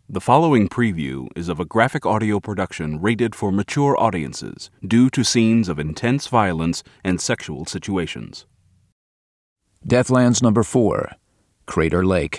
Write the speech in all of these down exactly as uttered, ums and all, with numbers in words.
The following preview is of a graphic audio production rated for mature audiences due to scenes of intense violence and sexual situations. Deathlands Number four, Crater Lake.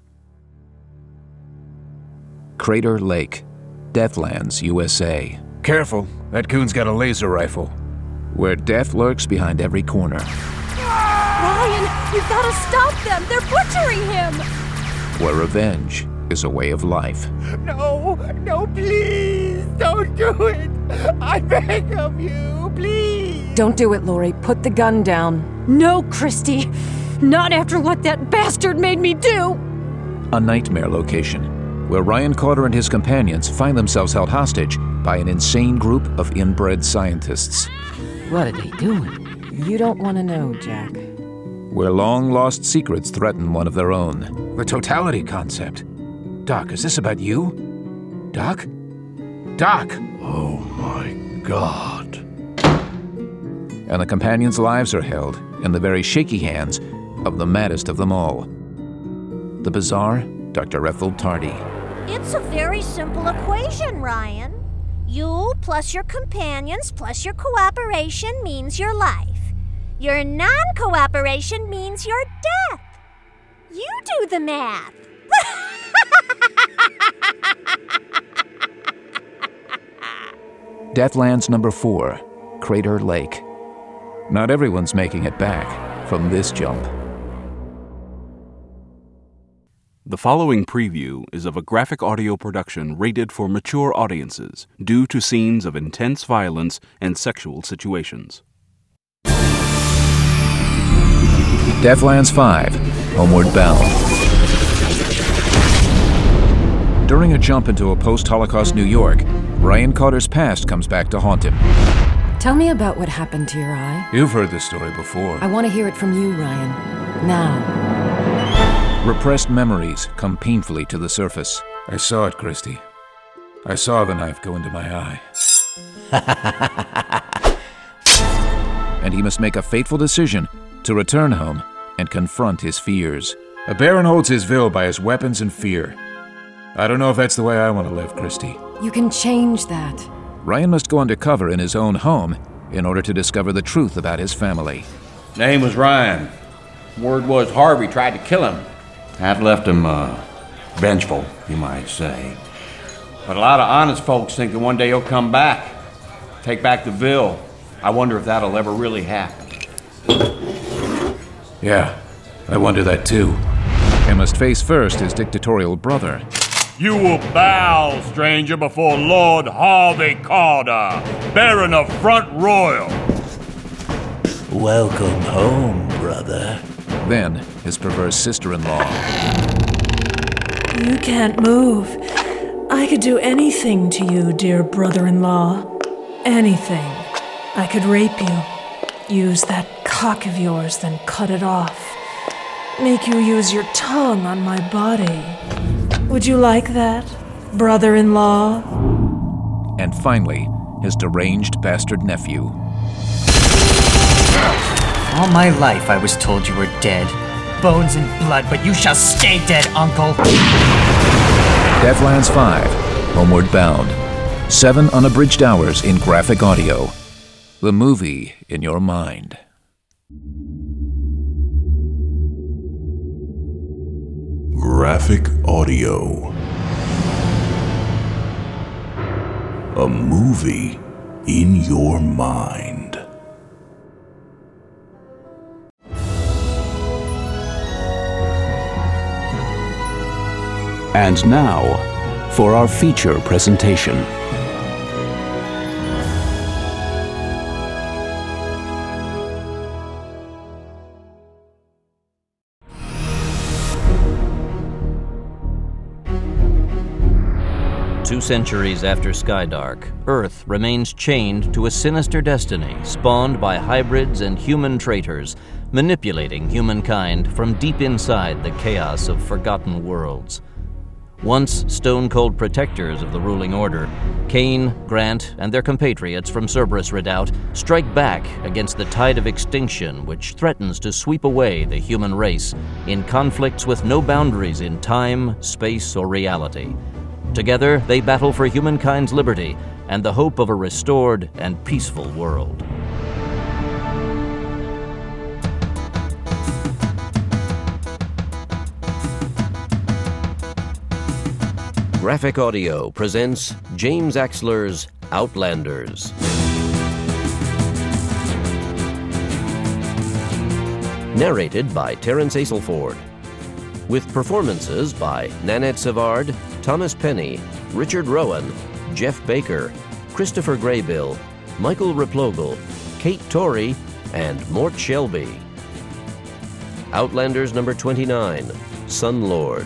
Crater Lake, Deathlands, U S A. Careful, that coon's got a laser rifle. Where death lurks behind every corner. Ryan, you've got to stop them! They're butchering him! Where revenge is a way of life. No, no, please, don't do it. I beg of you, please. Don't do it, Lori. Put the gun down. No, Christy. Not after what that bastard made me do. A nightmare location, where Ryan Carter and his companions find themselves held hostage by an insane group of inbred scientists. What are they doing? You don't want to know, Jack. Where long-lost secrets threaten one of their own. The totality concept. Doc, is this about you? Doc? Doc! Oh my God. And the companions' lives are held in the very shaky hands of the maddest of them all. The bizarre Doctor Ethel Tardy. It's a very simple equation, Ryan. You plus your companions plus your cooperation means your life. Your non-cooperation means your death. You do the math. Deathlands Number four, Crater Lake. Not everyone's making it back from this jump. The following preview is of a graphic audio production rated for mature audiences due to scenes of intense violence and sexual situations. Deathlands five, Homeward Bound. During a jump into a post-Holocaust New York, Ryan Carter's past comes back to haunt him. Tell me about what happened to your eye. You've heard this story before. I want to hear it from you, Ryan. Now. Repressed memories come painfully to the surface. I saw it, Christy. I saw the knife go into my eye. And he must make a fateful decision to return home and confront his fears. A baron holds his vil by his weapons and fear. I don't know if that's the way I want to live, Christy. You can change that. Ryan must go undercover in his own home in order to discover the truth about his family. Name was Ryan. Word was Harvey tried to kill him. That left him, uh, vengeful, you might say. But a lot of honest folks think that one day he'll come back, take back the vil. I wonder if that'll ever really happen. Yeah, I wonder that too. He must face first his dictatorial brother. You will bow, stranger, before Lord Harvey Carter, Baron of Front Royal. Welcome home, brother. Then, his perverse sister-in-law. You can't move. I could do anything to you, dear brother-in-law. Anything. I could rape you. Use that cock of yours, then cut it off. Make you use your tongue on my body. Would you like that, brother-in-law? And finally, his deranged bastard nephew. All my life I was told you were dead. Bones and blood, but you shall stay dead, uncle. Deathlands five, Homeward Bound. Seven unabridged hours in graphic audio. The movie in your mind. Graphic audio. A movie in your mind. And now, for our feature presentation. Two centuries after Skydark, Earth remains chained to a sinister destiny spawned by hybrids and human traitors, manipulating humankind from deep inside the chaos of forgotten worlds. Once stone-cold protectors of the ruling order, Kane, Grant, and their compatriots from Cerberus Redoubt strike back against the tide of extinction which threatens to sweep away the human race in conflicts with no boundaries in time, space, or reality. Together, they battle for humankind's liberty and the hope of a restored and peaceful world. Graphic Audio presents James Axler's Outlanders. Narrated by Terence Aselford. With performances by Nanette Savard, Thomas Penny, Richard Rowan, Jeff Baker, Christopher Graybill, Michael Replogle, Kate Torrey, and Mort Shelby. Outlanders number twenty-nine, Sunlord.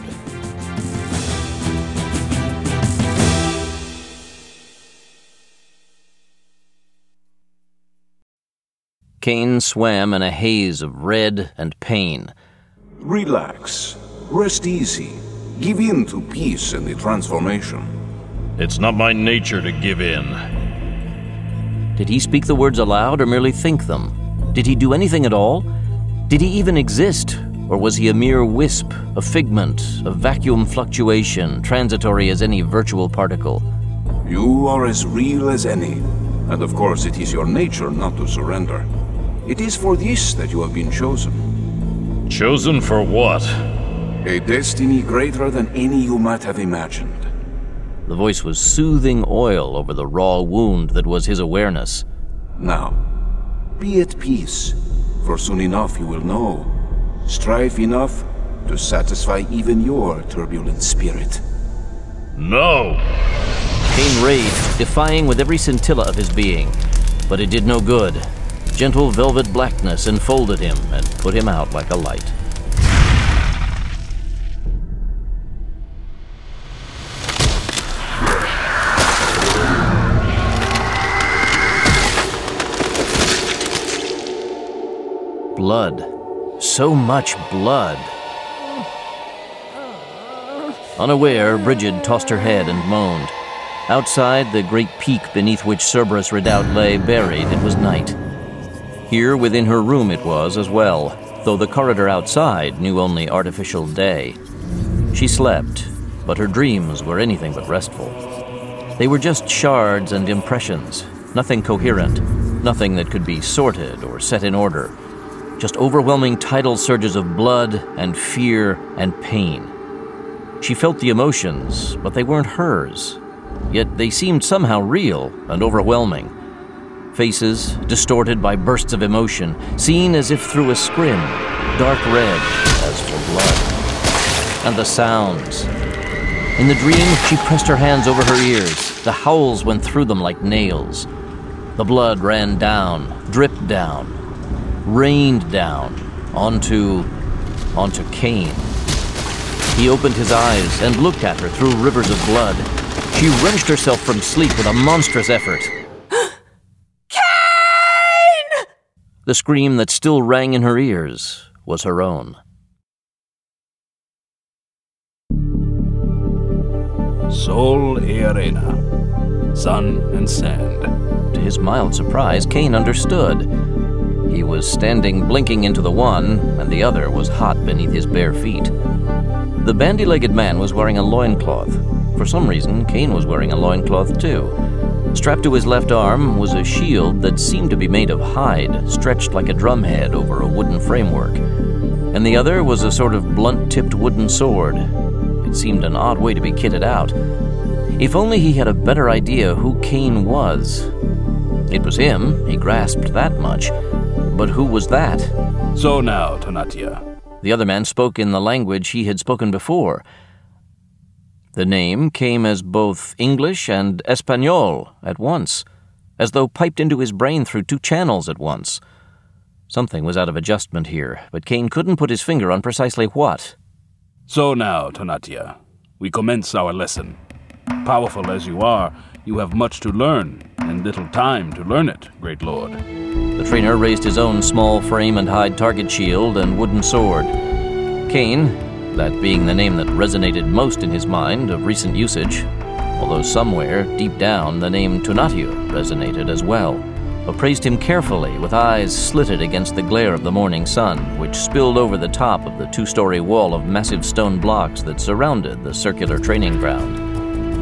Kane swam in a haze of red and pain. Relax. Rest easy. Give in to peace and the transformation. It's not my nature to give in. Did he speak the words aloud or merely think them? Did he do anything at all? Did he even exist? Or was he a mere wisp, a figment, a vacuum fluctuation, transitory as any virtual particle? You are as real as any. And of course it is your nature not to surrender. It is for this that you have been chosen. Chosen for what? A destiny greater than any you might have imagined. The voice was soothing oil over the raw wound that was his awareness. Now, be at peace, for soon enough you will know. Strive enough to satisfy even your turbulent spirit. No! Kane raged, defying with every scintilla of his being. But it did no good. Gentle velvet blackness enfolded him and put him out like a light. Blood. So much blood. Unaware, Brigid tossed her head and moaned. Outside, the great peak beneath which Cerberus Redoubt lay buried, it was night. Here within her room it was as well, though the corridor outside knew only artificial day. She slept, but her dreams were anything but restful. They were just shards and impressions, nothing coherent, nothing that could be sorted or set in order. Just overwhelming tidal surges of blood and fear and pain. She felt the emotions, but they weren't hers. Yet they seemed somehow real and overwhelming. Faces distorted by bursts of emotion, seen as if through a scrim, dark red as for blood. And the sounds. In the dream, she pressed her hands over her ears. The howls went through them like nails. The blood ran down, dripped down, rained down, onto... onto Kane. He opened his eyes and looked at her through rivers of blood. She wrenched herself from sleep with a monstrous effort. Kane! The scream that still rang in her ears was her own. Sol e arena, sun and sand. To his mild surprise, Kane understood. He was standing blinking into the one, and the other was hot beneath his bare feet. The bandy-legged man was wearing a loincloth. For some reason, Kane was wearing a loincloth too. Strapped to his left arm was a shield that seemed to be made of hide, stretched like a drumhead over a wooden framework. And the other was a sort of blunt-tipped wooden sword. It seemed an odd way to be kitted out. If only he had a better idea who Kane was. It was him, he grasped that much. But who was that? So now, Tonatia. The other man spoke in the language he had spoken before. The name came as both English and Espanol at once, as though piped into his brain through two channels at once. Something was out of adjustment here, but Kane couldn't put his finger on precisely what. So now, Tonatia, we commence our lesson. Powerful as you are, you have much to learn, and little time to learn it, great lord. The trainer raised his own small frame and hide target shield and wooden sword. Kane, that being the name that resonated most in his mind of recent usage, although somewhere, deep down, the name Tonatiuh resonated as well, appraised him carefully with eyes slitted against the glare of the morning sun, which spilled over the top of the two-story wall of massive stone blocks that surrounded the circular training ground.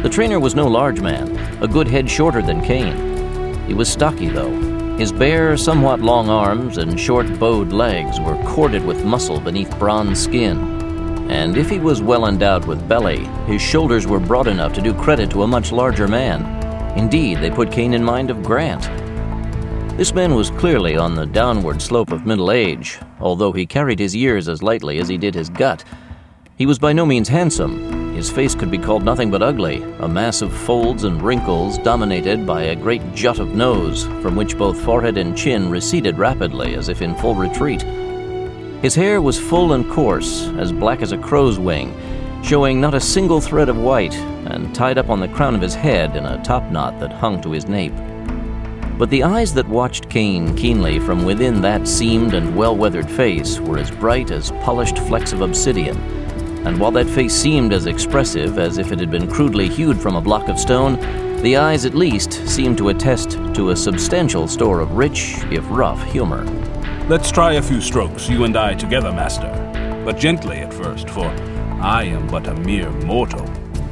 The trainer was no large man, a good head shorter than Kane. He was stocky, though. His bare, somewhat long arms and short, bowed legs were corded with muscle beneath bronze skin. And if he was well endowed with belly, his shoulders were broad enough to do credit to a much larger man. Indeed, they put Kane in mind of Grant. This man was clearly on the downward slope of middle age, although he carried his years as lightly as he did his gut. He was by no means handsome. His face could be called nothing but ugly, a mass of folds and wrinkles dominated by a great jut of nose, from which both forehead and chin receded rapidly as if in full retreat. His hair was full and coarse, as black as a crow's wing, showing not a single thread of white, and tied up on the crown of his head in a topknot that hung to his nape. But the eyes that watched Kane keenly from within that seamed and well-weathered face were as bright as polished flecks of obsidian, and while that face seemed as expressive as if it had been crudely hewed from a block of stone, the eyes at least seemed to attest to a substantial store of rich, if rough, humor. Let's try a few strokes, you and I together, master. But gently at first, for I am but a mere mortal.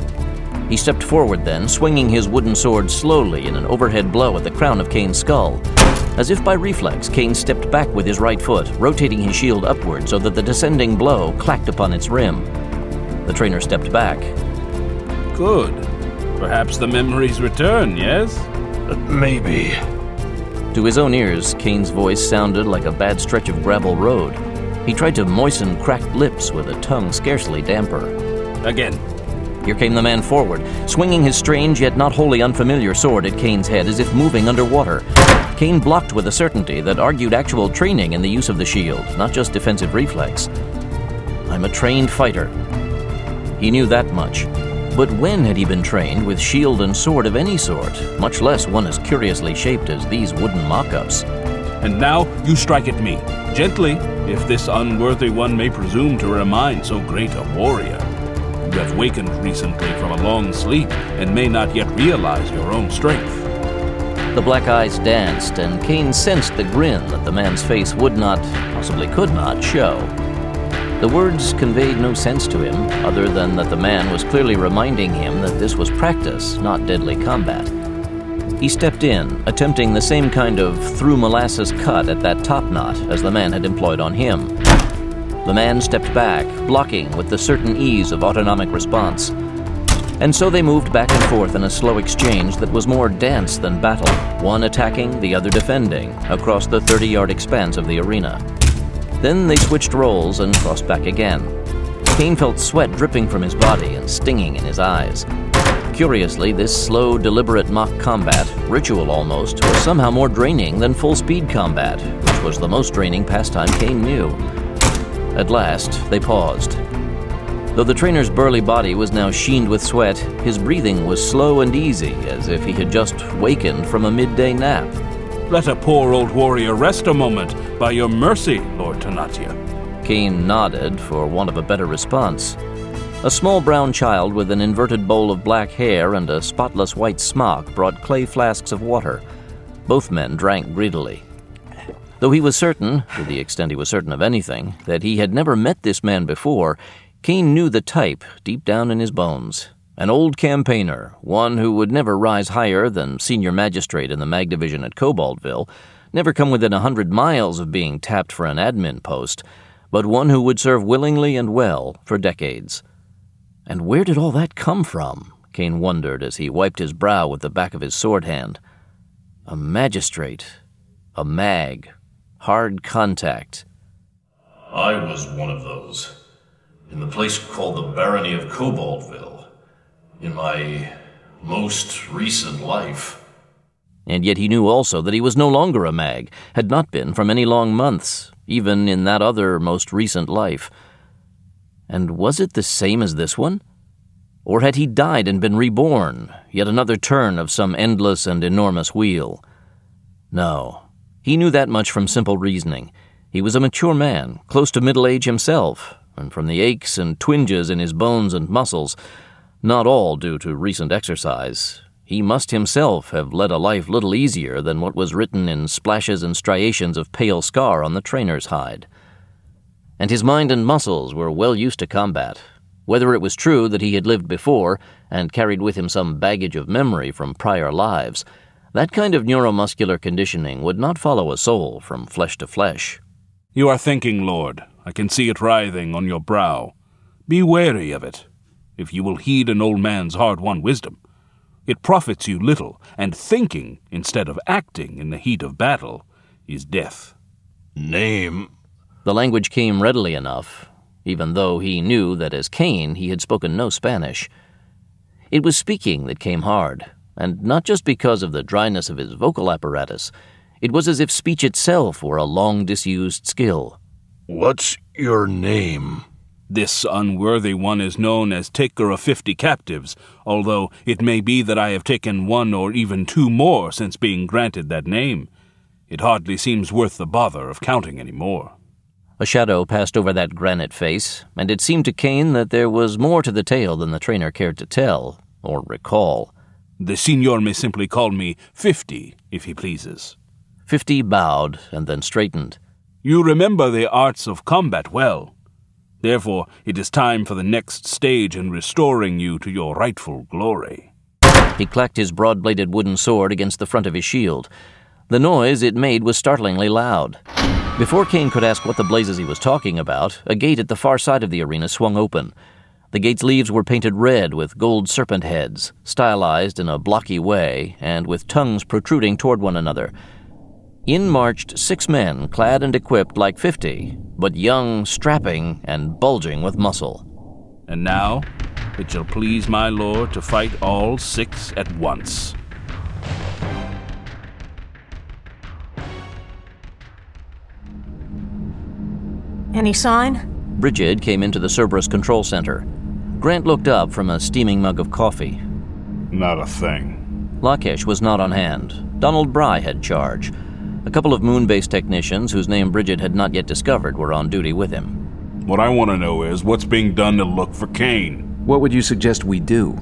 He stepped forward then, swinging his wooden sword slowly in an overhead blow at the crown of Kane's skull. As if by reflex, Kane stepped back with his right foot, rotating his shield upward so that the descending blow clacked upon its rim. The trainer stepped back. Good. Perhaps the memories return, yes? Uh, maybe. To his own ears, Kane's voice sounded like a bad stretch of gravel road. He tried to moisten cracked lips with a tongue scarcely damper. Again. Here came the man forward, swinging his strange yet not wholly unfamiliar sword at Kane's head as if moving underwater. Kane blocked with a certainty that argued actual training in the use of the shield, not just defensive reflex. I'm a trained fighter. He knew that much. But when had he been trained with shield and sword of any sort, much less one as curiously shaped as these wooden mock-ups? And now you strike at me, gently, if this unworthy one may presume to remind so great a warrior. You have wakened recently from a long sleep, and may not yet realize your own strength. The black eyes danced, and Kane sensed the grin that the man's face would not, possibly could not, show. The words conveyed no sense to him, other than that the man was clearly reminding him that this was practice, not deadly combat. He stepped in, attempting the same kind of through-molasses cut at that topknot as the man had employed on him. The man stepped back, blocking with the certain ease of autonomic response. And so they moved back and forth in a slow exchange that was more dance than battle, one attacking, the other defending, across the thirty-yard expanse of the arena. Then they switched roles and crossed back again. Kane felt sweat dripping from his body and stinging in his eyes. Curiously, this slow, deliberate mock combat, ritual almost, was somehow more draining than full-speed combat, which was the most draining pastime Kane knew. At last, they paused. Though the trainer's burly body was now sheened with sweat, his breathing was slow and easy, as if he had just wakened from a midday nap. Let a poor old warrior rest a moment, by your mercy, Lord Tanatia. Kane nodded for want of a better response. A small brown child with an inverted bowl of black hair and a spotless white smock brought clay flasks of water. Both men drank greedily. Though he was certain, to the extent he was certain of anything, that he had never met this man before, Kane knew the type deep down in his bones. An old campaigner, one who would never rise higher than senior magistrate in the mag division at Cobaldville, never come within a hundred miles of being tapped for an admin post, but one who would serve willingly and well for decades. And where did all that come from? Kane wondered as he wiped his brow with the back of his sword hand. A magistrate. A mag. Hard contact. I was one of those. In the place called the Barony of Cobaldville. In my most recent life. And yet he knew also that he was no longer a mag, had not been for many long months, even in that other most recent life. And was it the same as this one? Or had he died and been reborn, yet another turn of some endless and enormous wheel? No. He knew that much from simple reasoning. He was a mature man, close to middle age himself, and from the aches and twinges in his bones and muscles, not all due to recent exercise, he must himself have led a life little easier than what was written in splashes and striations of pale scar on the trainer's hide. And his mind and muscles were well used to combat. Whether it was true that he had lived before and carried with him some baggage of memory from prior lives, that kind of neuromuscular conditioning would not follow a soul from flesh to flesh. You are thinking, Lord. I can see it writhing on your brow. Be wary of it, if you will heed an old man's hard-won wisdom. It profits you little, and thinking instead of acting in the heat of battle is death. Name? The language came readily enough, even though he knew that as Cain he had spoken no Spanish. It was speaking that came hard, and not just because of the dryness of his vocal apparatus. It was as if speech itself were a long-disused skill. What's your name? This unworthy one is known as taker of fifty captives, although it may be that I have taken one or even two more since being granted that name. It hardly seems worth the bother of counting any more. A shadow passed over that granite face, and it seemed to Cain that there was more to the tale than the trainer cared to tell, or recall. The Signor may simply call me Fifty, if he pleases. Fifty bowed and then straightened. You remember the arts of combat well. Therefore, it is time for the next stage in restoring you to your rightful glory. He clacked his broad-bladed wooden sword against the front of his shield. The noise it made was startlingly loud. Before Cain could ask what the blazes he was talking about, a gate at the far side of the arena swung open. The gate's leaves were painted red with gold serpent heads, stylized in a blocky way, and with tongues protruding toward one another. In marched six men clad and equipped like fifty, but young, strapping, and bulging with muscle. And now, it shall please my lord to fight all six at once. Any sign? Brigid came into the Cerberus control center. Grant looked up from a steaming mug of coffee. Not a thing. Lakesh was not on hand. Donald Bry had charge. A couple of moon-based technicians, whose name Brigid had not yet discovered, were on duty with him. What I want to know is what's being done to look for Cain. What would you suggest we do?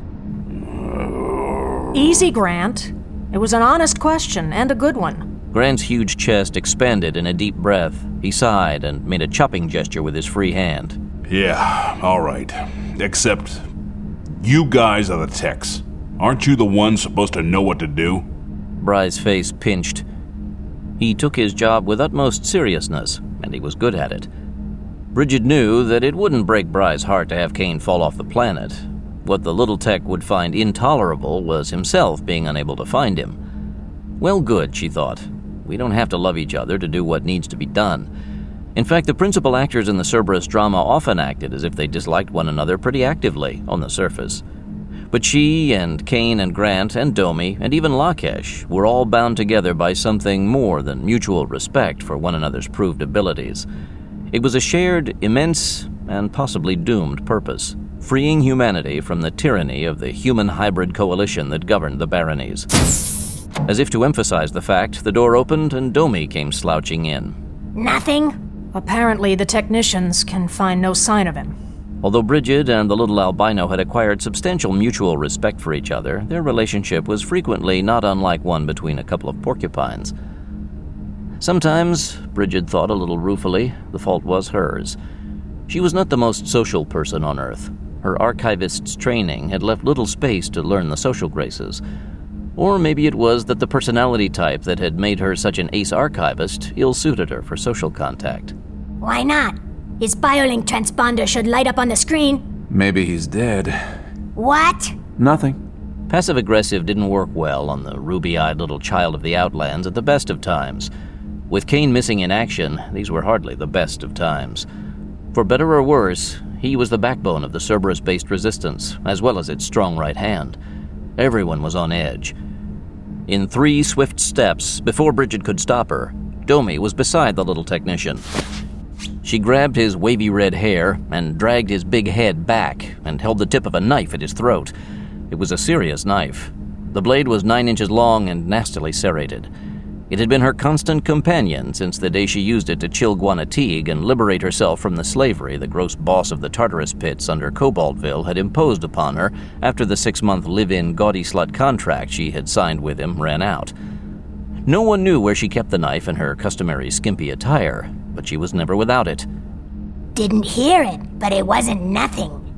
Easy, Grant. It was an honest question, and a good one. Grant's huge chest expanded in a deep breath. He sighed and made a chopping gesture with his free hand. Yeah, all right. Except, you guys are the techs. Aren't you the ones supposed to know what to do? Bry's face pinched. He took his job with utmost seriousness, and he was good at it. Brigid knew that it wouldn't break Bry's heart to have Cain fall off the planet. What the little tech would find intolerable was himself being unable to find him. Well, good, she thought. We don't have to love each other to do what needs to be done. In fact, the principal actors in the Cerberus drama often acted as if they disliked one another pretty actively on the surface. But she and Cain and Grant and Domi and even Lakesh were all bound together by something more than mutual respect for one another's proved abilities. It was a shared, immense, and possibly doomed purpose, freeing humanity from the tyranny of the human hybrid coalition that governed the baronies. As if to emphasize the fact, the door opened and Domi came slouching in. Nothing? Apparently the technicians can find no sign of him. Although Brigid and the little albino had acquired substantial mutual respect for each other, their relationship was frequently not unlike one between a couple of porcupines. Sometimes, Brigid thought a little ruefully, the fault was hers. She was not the most social person on Earth. Her archivist's training had left little space to learn the social graces. Or maybe it was that the personality type that had made her such an ace archivist ill-suited her for social contact. Why not? His BioLink transponder should light up on the screen. Maybe he's dead. What? Nothing. Passive-aggressive didn't work well on the ruby-eyed little child of the Outlands at the best of times. With Cain missing in action, these were hardly the best of times. For better or worse, he was the backbone of the Cerberus-based resistance, as well as its strong right hand. Everyone was on edge. In three swift steps, before Brigid could stop her, Domi was beside the little technician. She grabbed his wavy red hair and dragged his big head back and held the tip of a knife at his throat. It was a serious knife. The blade was nine inches long and nastily serrated. It had been her constant companion since the day she used it to chill Guana Teague and liberate herself from the slavery the gross boss of the Tartarus pits under Cobaltville had imposed upon her after the six-month live-in gaudy slut contract she had signed with him ran out. No one knew where she kept the knife in her customary skimpy attire, but she was never without it. Didn't hear it, but it wasn't nothing.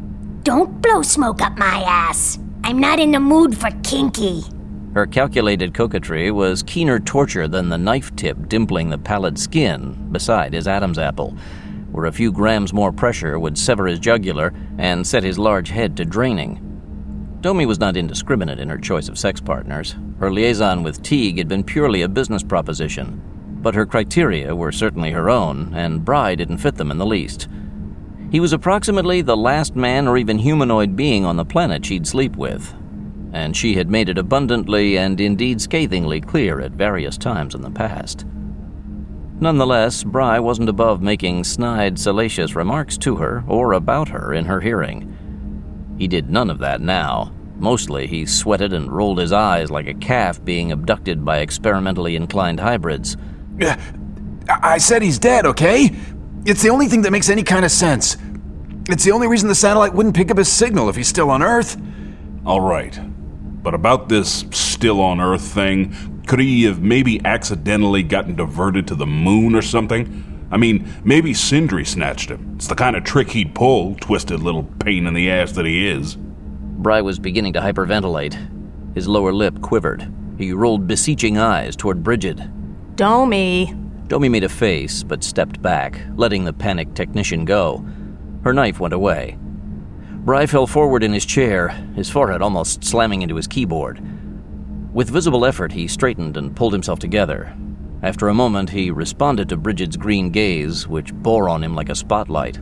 Don't blow smoke up my ass. I'm not in the mood for kinky. Her calculated coquetry was keener torture than the knife tip dimpling the pallid skin beside his Adam's apple, where a few grams more pressure would sever his jugular and set his large head to draining. Domi was not indiscriminate in her choice of sex partners. Her liaison with Teague had been purely a business proposition, but her criteria were certainly her own, and Bry didn't fit them in the least. He was approximately the last man or even humanoid being on the planet she'd sleep with, and she had made it abundantly and indeed scathingly clear at various times in the past. Nonetheless, Bry wasn't above making snide, salacious remarks to her or about her in her hearing. He did none of that now. Mostly he sweated and rolled his eyes like a calf being abducted by experimentally inclined hybrids. Uh, I said he's dead, okay? It's the only thing that makes any kind of sense. It's the only reason the satellite wouldn't pick up his signal if he's still on Earth. All right. But about this still on Earth thing, could he have maybe accidentally gotten diverted to the moon or something? I mean, maybe Sindri snatched him. It's the kind of trick he'd pull, twisted little pain in the ass that he is. Bry was beginning to hyperventilate. His lower lip quivered. He rolled beseeching eyes toward Bridget. Domi. Domi made a face, but stepped back, letting the panicked technician go. Her knife went away. Bry fell forward in his chair, his forehead almost slamming into his keyboard. With visible effort, he straightened and pulled himself together. After a moment, he responded to Bridget's green gaze, which bore on him like a spotlight.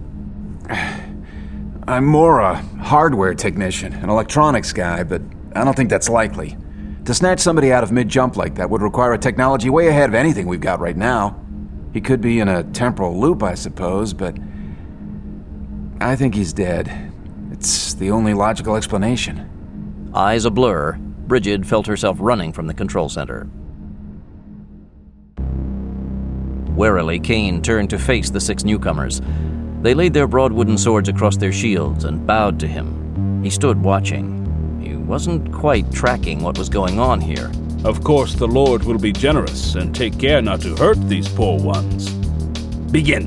I'm more a hardware technician, an electronics guy, but I don't think that's likely. To snatch somebody out of mid-jump like that would require a technology way ahead of anything we've got right now. He could be in a temporal loop, I suppose, but I think he's dead. It's the only logical explanation. Eyes a blur, Bridget felt herself running from the control center. Warily, Kane turned to face the six newcomers. They laid their broad wooden swords across their shields and bowed to him. He stood watching. He wasn't quite tracking what was going on here. Of course, the Lord will be generous and take care not to hurt these poor ones. Begin.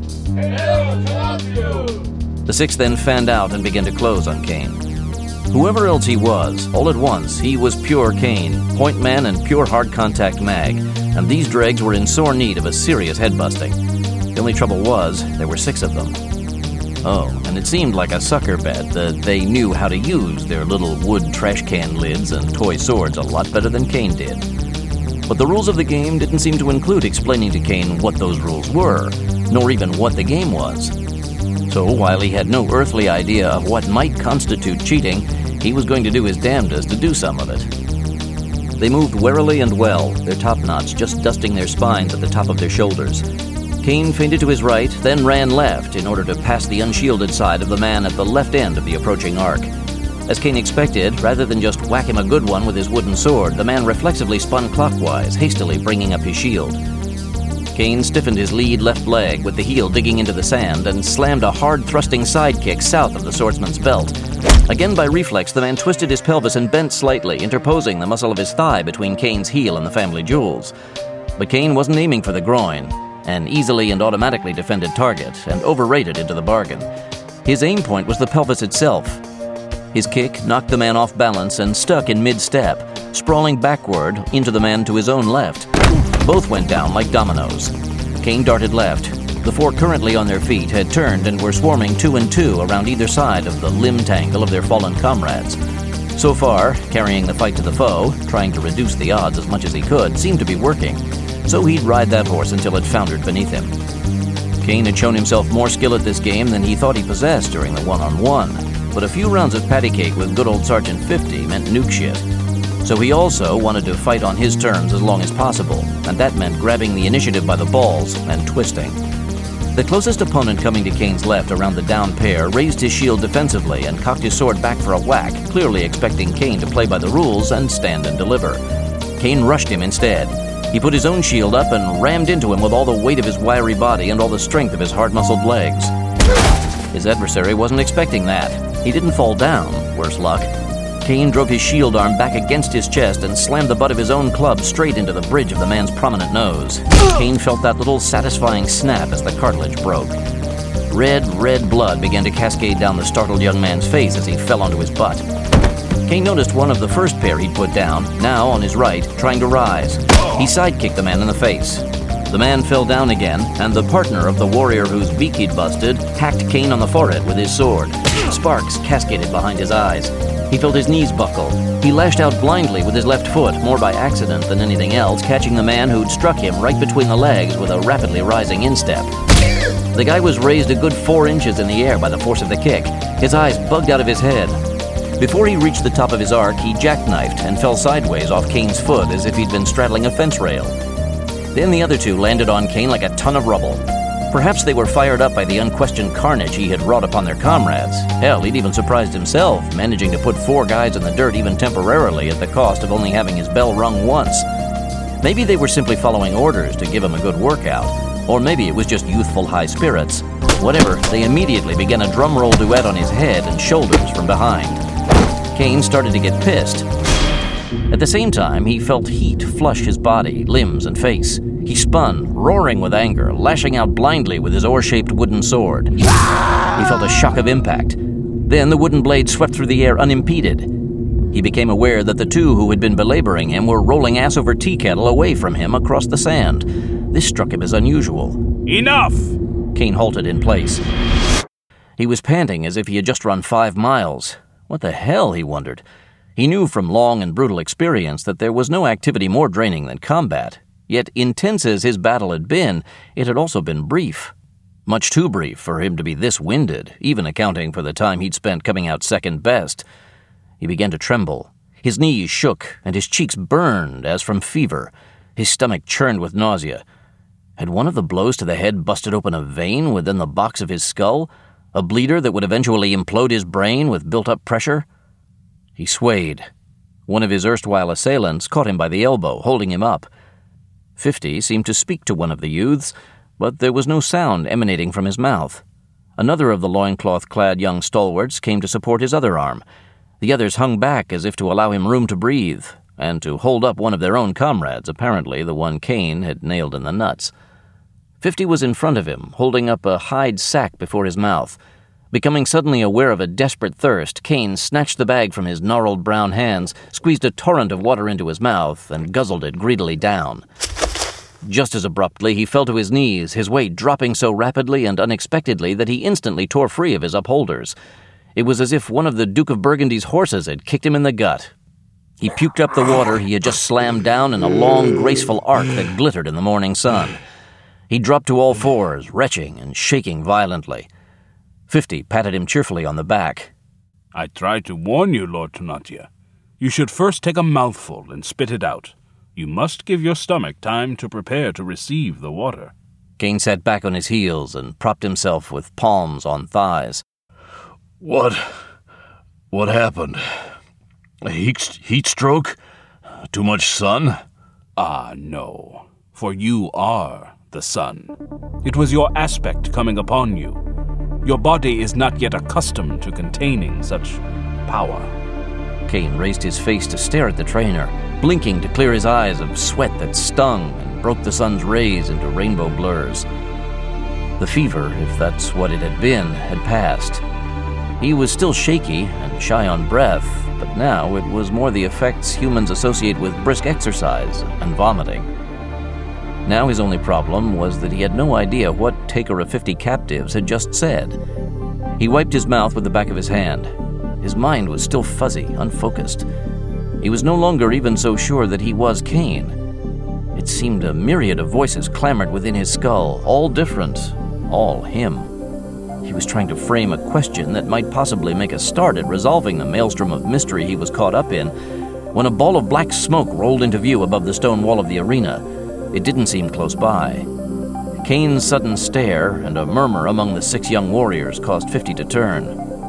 The six then fanned out and began to close on Kane. Whoever else he was, all at once, he was pure Kane, point man and pure hard contact mag, and these dregs were in sore need of a serious head-busting. The only trouble was, there were six of them. Oh, and it seemed like a sucker bet that they knew how to use their little wood trash can lids and toy swords a lot better than Kane did. But the rules of the game didn't seem to include explaining to Kane what those rules were, nor even what the game was. So while he had no earthly idea of what might constitute cheating, he was going to do his damnedest to do some of it. They moved warily and well, their top-knots just dusting their spines at the top of their shoulders. Kane feinted to his right, then ran left in order to pass the unshielded side of the man at the left end of the approaching arc. As Kane expected, rather than just whack him a good one with his wooden sword, the man reflexively spun clockwise, hastily bringing up his shield. Kane stiffened his lead left leg with the heel digging into the sand and slammed a hard-thrusting side kick south of the swordsman's belt. Again by reflex, the man twisted his pelvis and bent slightly, interposing the muscle of his thigh between Kane's heel and the family jewels. But Kane wasn't aiming for the groin, an easily and automatically defended target, and overrated into the bargain. His aim point was the pelvis itself. His kick knocked the man off balance and stuck in mid-step, sprawling backward into the man to his own left. Both went down like dominoes. Kane darted left. The four currently on their feet had turned and were swarming two and two around either side of the limb tangle of their fallen comrades. So far, carrying the fight to the foe, trying to reduce the odds as much as he could, seemed to be working, so he'd ride that horse until it foundered beneath him. Kane had shown himself more skill at this game than he thought he possessed during the one-on-one, but a few rounds of patty cake with good old Sergeant fifty meant nuke shit. So he also wanted to fight on his terms as long as possible, and that meant grabbing the initiative by the balls and twisting. The closest opponent coming to Kane's left around the down pair raised his shield defensively and cocked his sword back for a whack, clearly expecting Kane to play by the rules and stand and deliver. Kane rushed him instead. He put his own shield up and rammed into him with all the weight of his wiry body and all the strength of his hard-muscled legs. His adversary wasn't expecting that. He didn't fall down, worse luck. Kane drove his shield arm back against his chest and slammed the butt of his own club straight into the bridge of the man's prominent nose. Kane felt that little satisfying snap as the cartilage broke. Red, red blood began to cascade down the startled young man's face as he fell onto his butt. Kane noticed one of the first pair he'd put down, now on his right, trying to rise. He sidekicked the man in the face. The man fell down again, and the partner of the warrior whose beak he'd busted hacked Kane on the forehead with his sword. Sparks cascaded behind his eyes. He felt his knees buckle. He lashed out blindly with his left foot, more by accident than anything else, catching the man who'd struck him right between the legs with a rapidly rising instep. The guy was raised a good four inches in the air by the force of the kick. His eyes bugged out of his head. Before he reached the top of his arc, he jackknifed and fell sideways off Kane's foot as if he'd been straddling a fence rail. Then the other two landed on Kane like a ton of rubble. Perhaps they were fired up by the unquestioned carnage he had wrought upon their comrades. Hell, he'd even surprised himself, managing to put four guys in the dirt even temporarily at the cost of only having his bell rung once. Maybe they were simply following orders to give him a good workout, or maybe it was just youthful high spirits. Whatever, they immediately began a drum roll duet on his head and shoulders from behind. Kane started to get pissed. At the same time, he felt heat flush his body, limbs, and face. He spun, roaring with anger, lashing out blindly with his oar-shaped wooden sword. He felt a shock of impact. Then the wooden blade swept through the air unimpeded. He became aware that the two who had been belaboring him were rolling ass over tea kettle away from him across the sand. This struck him as unusual. Enough! Kane halted in place. He was panting as if he had just run five miles. What the hell, he wondered. He knew from long and brutal experience that there was no activity more draining than combat. Yet, intense as his battle had been, it had also been brief. Much too brief for him to be this winded, even accounting for the time he'd spent coming out second best. He began to tremble. His knees shook, and his cheeks burned as from fever. His stomach churned with nausea. Had one of the blows to the head busted open a vein within the box of his skull? A bleeder that would eventually implode his brain with built-up pressure? He swayed. One of his erstwhile assailants caught him by the elbow, holding him up. Fifty seemed to speak to one of the youths, but there was no sound emanating from his mouth. Another of the loincloth-clad young stalwarts came to support his other arm. The others hung back as if to allow him room to breathe, and to hold up one of their own comrades, apparently the one Kane had nailed in the nuts. Fifty was in front of him, holding up a hide sack before his mouth. Becoming suddenly aware of a desperate thirst, Kane snatched the bag from his gnarled brown hands, squeezed a torrent of water into his mouth, and guzzled it greedily down. Just as abruptly, he fell to his knees, his weight dropping so rapidly and unexpectedly that he instantly tore free of his upholders. It was as if one of the Duke of Burgundy's horses had kicked him in the gut. He puked up the water he had just slammed down in a long, graceful arc that glittered in the morning sun. He dropped to all fours, retching and shaking violently. Fifty patted him cheerfully on the back. I tried to warn you, Lord Tunatia. You should first take a mouthful and spit it out. You must give your stomach time to prepare to receive the water. Kane sat back on his heels and propped himself with palms on thighs. What... what happened? A heat, heat stroke? Too much sun? Ah, no. For you are the sun. It was your aspect coming upon you. Your body is not yet accustomed to containing such power. Kane raised his face to stare at the trainer, blinking to clear his eyes of sweat that stung and broke the sun's rays into rainbow blurs. The fever, if that's what it had been, had passed. He was still shaky and shy on breath, but now it was more the effects humans associate with brisk exercise and vomiting. Now his only problem was that he had no idea what taker of fifty captives had just said. He wiped his mouth with the back of his hand. His mind was still fuzzy, unfocused. He was no longer even so sure that he was Kane. It seemed a myriad of voices clamored within his skull, all different, all him. He was trying to frame a question that might possibly make a start at resolving the maelstrom of mystery he was caught up in, when a ball of black smoke rolled into view above the stone wall of the arena. It didn't seem close by. Kane's sudden stare and a murmur among the six young warriors caused Fifty to turn.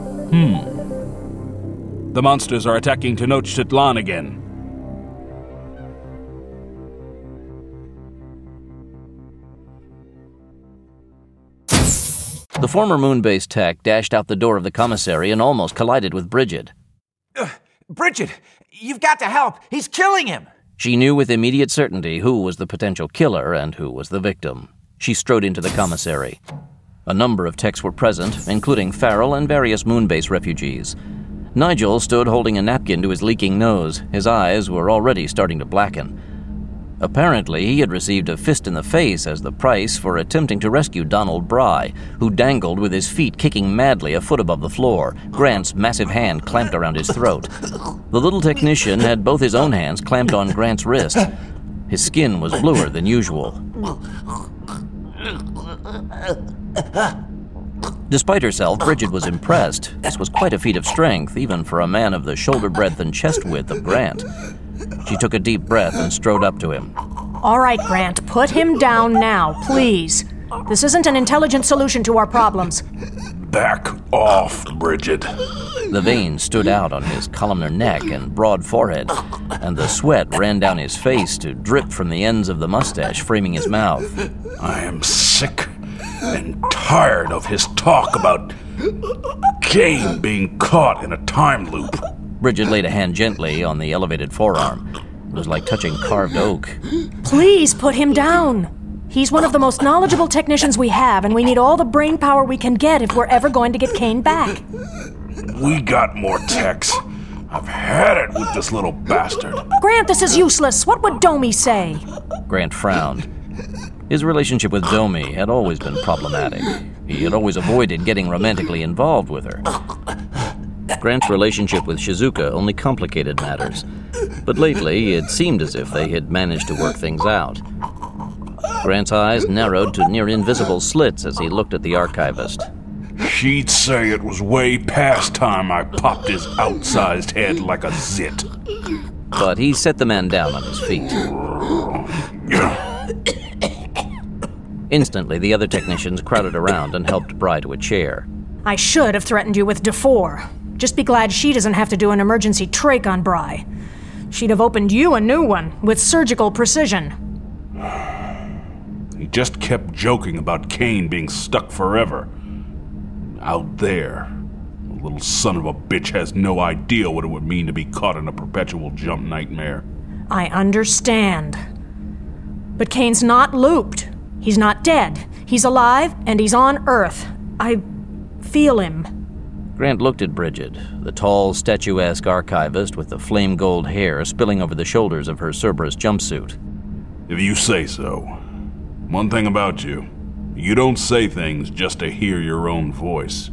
Hmm. The monsters are attacking Tenochtitlan again. The former moon-based tech dashed out the door of the commissary and almost collided with Bridget. Uh, Bridget, you've got to help. He's killing him. She knew with immediate certainty who was the potential killer and who was the victim. She strode into the commissary. A number of techs were present, including Farrell and various moon-base refugees. Nigel stood holding a napkin to his leaking nose. His eyes were already starting to blacken. Apparently, he had received a fist in the face as the price for attempting to rescue Donald Bry, who dangled with his feet kicking madly a foot above the floor, Grant's massive hand clamped around his throat. The little technician had both his own hands clamped on Grant's wrist. His skin was bluer than usual. Despite herself, Bridget was impressed. This was quite a feat of strength, even for a man of the shoulder breadth and chest width of Grant. She took a deep breath and strode up to him. All right, Grant, put him down now, please. This isn't an intelligent solution to our problems. Back off, Bridget. The veins stood out on his columnar neck and broad forehead, and the sweat ran down his face to drip from the ends of the mustache framing his mouth. I am sick and tired of his talk about Kane being caught in a time loop. Bridget laid a hand gently on the elevated forearm. It was like touching carved oak. Please put him down. He's one of the most knowledgeable technicians we have, and we need all the brain power we can get if we're ever going to get Kane back. We got more techs. I've had it with this little bastard. Grant, this is useless. What would Domi say? Grant frowned. His relationship with Domi had always been problematic. He had always avoided getting romantically involved with her. Grant's relationship with Shizuka only complicated matters, but lately it seemed as if they had managed to work things out. Grant's eyes narrowed to near invisible slits as he looked at the archivist. She'd say it was way past time I popped his outsized head like a zit. But he set the man down on his feet. Instantly, the other technicians crowded around and helped Bry to a chair. I should have threatened you with DeFore. Just be glad she doesn't have to do an emergency trach on Bry. She'd have opened you a new one, with surgical precision. He just kept joking about Kane being stuck forever. Out there. The little son of a bitch has no idea what it would mean to be caught in a perpetual jump nightmare. I understand. But Kane's not looped. He's not dead. He's alive, and he's on Earth. I feel him. Grant looked at Bridget, the tall, statuesque archivist with the flame gold hair spilling over the shoulders of her Cerberus jumpsuit. If you say so. One thing about you, you don't say things just to hear your own voice.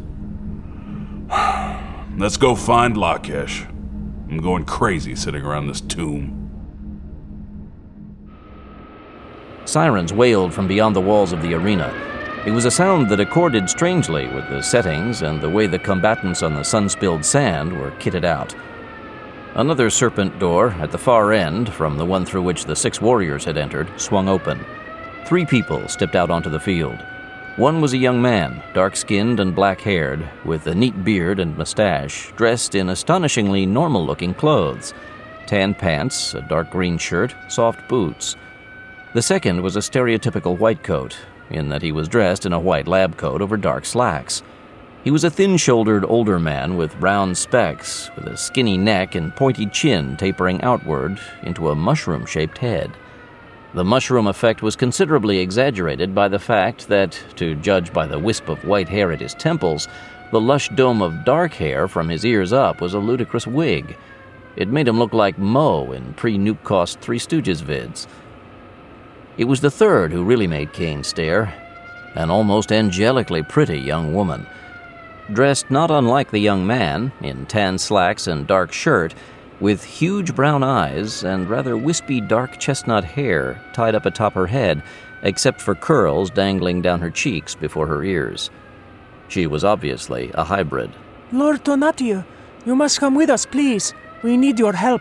Let's go find Lakesh. I'm going crazy sitting around this tomb. Sirens wailed from beyond the walls of the arena. It was a sound that accorded strangely with the settings and the way the combatants on the sun-spilled sand were kitted out. Another serpent door, at the far end, from the one through which the six warriors had entered, swung open. Three people stepped out onto the field. One was a young man, dark-skinned and black-haired, with a neat beard and mustache, dressed in astonishingly normal-looking clothes. Tan pants, a dark green shirt, soft boots. The second was a stereotypical white coat, in that he was dressed in a white lab coat over dark slacks. He was a thin-shouldered older man with round specs, with a skinny neck and pointy chin tapering outward into a mushroom-shaped head. The mushroom effect was considerably exaggerated by the fact that, to judge by the wisp of white hair at his temples, the lush dome of dark hair from his ears up was a ludicrous wig. It made him look like Moe in pre-Nuke-Cost Three Stooges vids. It was the third who really made Kane stare, an almost angelically pretty young woman. Dressed not unlike the young man, in tan slacks and dark shirt, with huge brown eyes and rather wispy dark chestnut hair tied up atop her head, except for curls dangling down her cheeks before her ears. She was obviously a hybrid. Lord Tonatiuh, you must come with us, please. We need your help.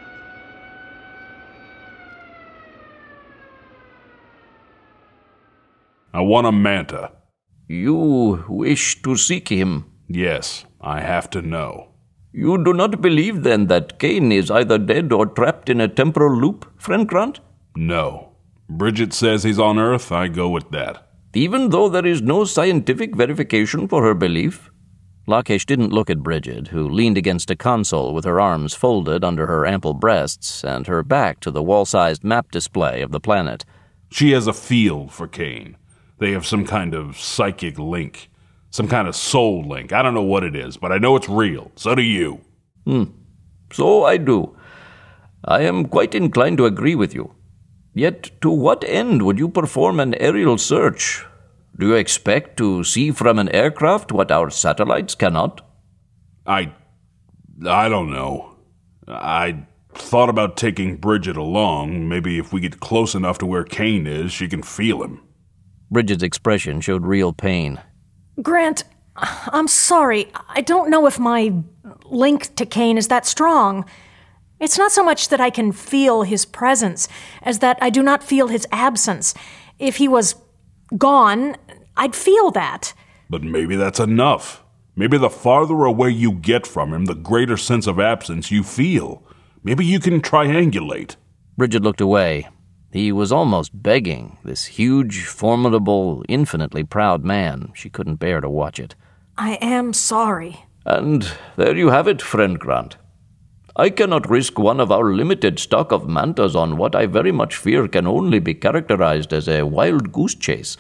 I want a manta. You wish to seek him? Yes, I have to know. You do not believe, then, that Kane is either dead or trapped in a temporal loop, friend Grant? No. Bridget says he's on Earth, I go with that. Even though there is no scientific verification for her belief? Lakesh didn't look at Bridget, who leaned against a console with her arms folded under her ample breasts and her back to the wall-sized map display of the planet. She has a feel for Kane. They have some kind of psychic link. Some kind of soul link. I don't know what it is, but I know it's real. So do you. Hmm. So I do. I am quite inclined to agree with you. Yet, to what end would you perform an aerial search? Do you expect to see from an aircraft what our satellites cannot? I... I don't know. I thought about taking Bridget along. Maybe if we get close enough to where Kane is, she can feel him. Bridget's expression showed real pain. Grant, I'm sorry. I don't know if my link to Kane is that strong. It's not so much that I can feel his presence, as that I do not feel his absence. If he was gone, I'd feel that. But maybe that's enough. Maybe the farther away you get from him, the greater sense of absence you feel. Maybe you can triangulate. Bridget looked away. He was almost begging, this huge, formidable, infinitely proud man. She couldn't bear to watch it. I am sorry. And there you have it, friend Grant. I cannot risk one of our limited stock of mantas on what I very much fear can only be characterized as a wild goose chase.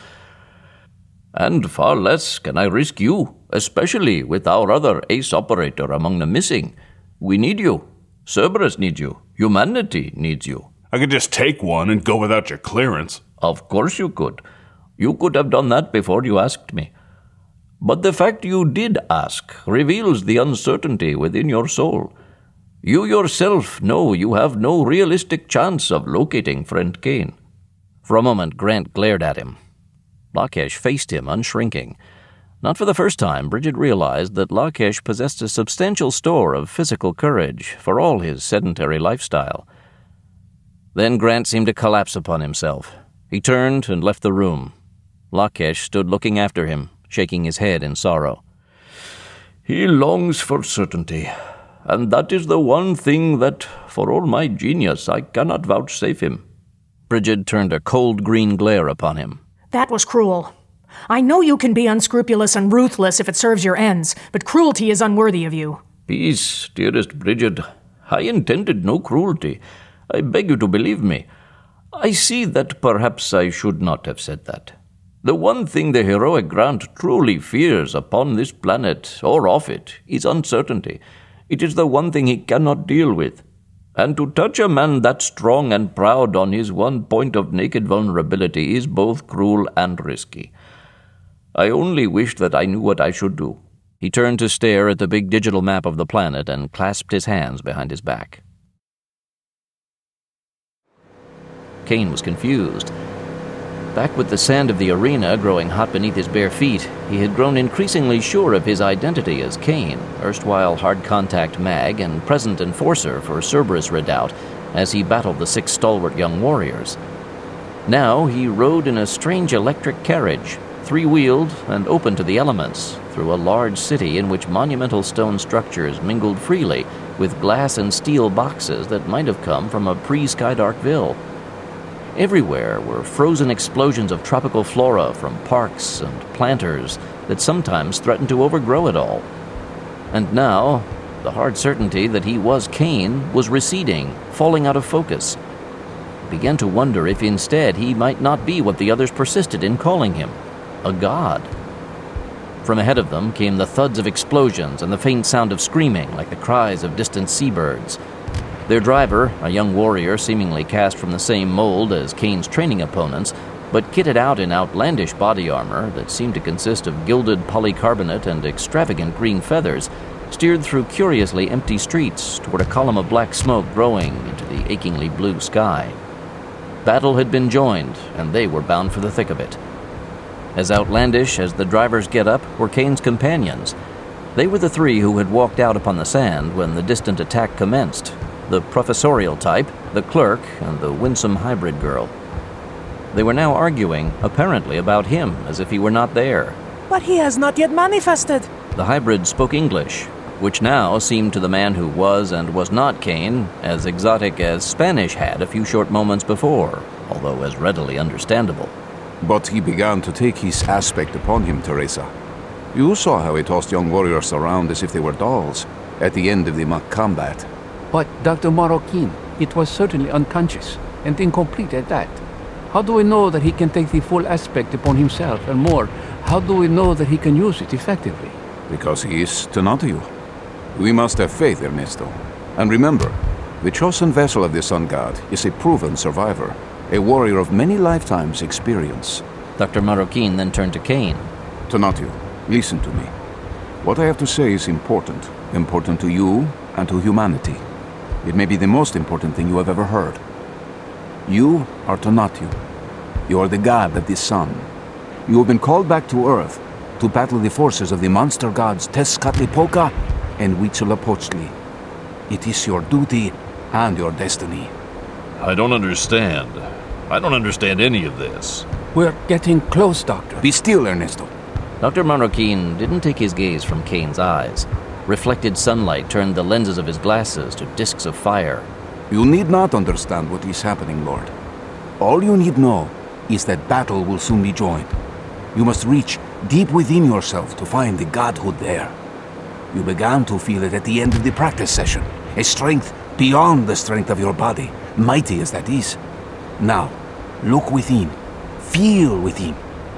And far less can I risk you, especially with our other ace operator among the missing. We need you. Cerberus needs you. Humanity needs you. I could just take one and go without your clearance. Of course you could. You could have done that before you asked me. But the fact you did ask reveals the uncertainty within your soul. You yourself know you have no realistic chance of locating friend Kane. For a moment, Grant glared at him. Lakesh faced him, unshrinking. Not for the first time, Bridget realized that Lakesh possessed a substantial store of physical courage for all his sedentary lifestyle. Then Grant seemed to collapse upon himself. He turned and left the room. Lakesh stood looking after him, shaking his head in sorrow. He longs for certainty, and that is the one thing that, for all my genius, I cannot vouchsafe him. Bridget turned a cold green glare upon him. That was cruel. I know you can be unscrupulous and ruthless if it serves your ends, but cruelty is unworthy of you. Peace, dearest Bridget. I intended no cruelty. I beg you to believe me. I see that perhaps I should not have said that. The one thing the heroic Grant truly fears upon this planet, or off it, is uncertainty. It is the one thing he cannot deal with. And to touch a man that strong and proud on his one point of naked vulnerability is both cruel and risky. I only wished that I knew what I should do. He turned to stare at the big digital map of the planet and clasped his hands behind his back. Kane was confused. Back with the sand of the arena growing hot beneath his bare feet, he had grown increasingly sure of his identity as Kane, erstwhile hard-contact mag and present enforcer for Cerberus Redoubt as he battled the six stalwart young warriors. Now he rode in a strange electric carriage, three-wheeled and open to the elements, through a large city in which monumental stone structures mingled freely with glass and steel boxes that might have come from a pre-Skydarkville. Everywhere were frozen explosions of tropical flora from parks and planters that sometimes threatened to overgrow it all. And now, the hard certainty that he was Kane was receding, falling out of focus. He began to wonder if instead he might not be what the others persisted in calling him, a god. From ahead of them came the thuds of explosions and the faint sound of screaming like the cries of distant seabirds. Their driver, a young warrior seemingly cast from the same mold as Kane's training opponents, but kitted out in outlandish body armor that seemed to consist of gilded polycarbonate and extravagant green feathers, steered through curiously empty streets toward a column of black smoke growing into the achingly blue sky. Battle had been joined, and they were bound for the thick of it. As outlandish as the driver's get-up were Kane's companions. They were the three who had walked out upon the sand when the distant attack commenced, the professorial type, the clerk, and the winsome hybrid girl. They were now arguing, apparently about him, as if he were not there. But he has not yet manifested. The hybrid spoke English, which now seemed to the man who was and was not Kane as exotic as Spanish had a few short moments before, although as readily understandable. But he began to take his aspect upon him, Teresa. You saw how he tossed young warriors around as if they were dolls at the end of the mock combat. But, Doctor Marroquin, it was certainly unconscious, and incomplete at that. How do we know that he can take the full aspect upon himself, and more, how do we know that he can use it effectively? Because he is Tonatiuh. We must have faith, Ernesto. And remember, the chosen vessel of the Sun God is a proven survivor, a warrior of many lifetimes' experience. Doctor Marroquin then turned to Kane. Tonatiuh, listen to me. What I have to say is important. Important to you and to humanity. It may be the most important thing you have ever heard. You are Tonatiuh. You are the god of the sun. You have been called back to Earth to battle the forces of the monster gods Tezcatlipoca and Huitzilopochtli. It is your duty and your destiny. I don't understand. I don't understand any of this. We're getting close, Doctor. Be still, Ernesto. Doctor Marroquin didn't take his gaze from Kane's eyes. Reflected sunlight turned the lenses of his glasses to discs of fire. You need not understand what is happening, Lord. All you need know is that battle will soon be joined. You must reach deep within yourself to find the godhood there. You began to feel it at the end of the practice session, a strength beyond the strength of your body, mighty as that is. Now, look within, feel within.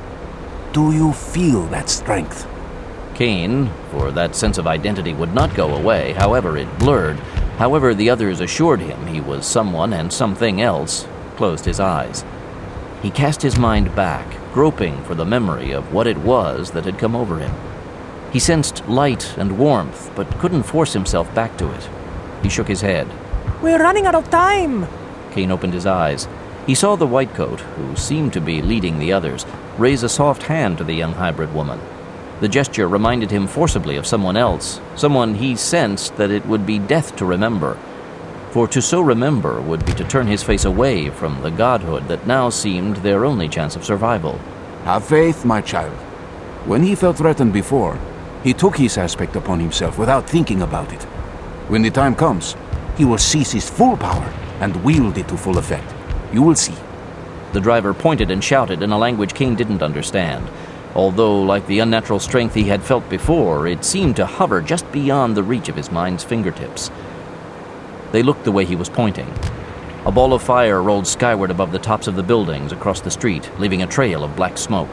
Do you feel that strength? Kane, for that sense of identity would not go away, however it blurred, however the others assured him he was someone and something else, closed his eyes. He cast his mind back, groping for the memory of what it was that had come over him. He sensed light and warmth, but couldn't force himself back to it. He shook his head. We're running out of time! Kane opened his eyes. He saw the white coat, who seemed to be leading the others, raise a soft hand to the young hybrid woman. The gesture reminded him forcibly of someone else, someone he sensed that it would be death to remember. For to so remember would be to turn his face away from the godhood that now seemed their only chance of survival. Have faith, my child. When he felt threatened before, he took his aspect upon himself without thinking about it. When the time comes, he will seize his full power and wield it to full effect. You will see. The driver pointed and shouted in a language Kane didn't understand. Although, like the unnatural strength he had felt before, it seemed to hover just beyond the reach of his mind's fingertips. They looked the way he was pointing. A ball of fire rolled skyward above the tops of the buildings across the street, leaving a trail of black smoke.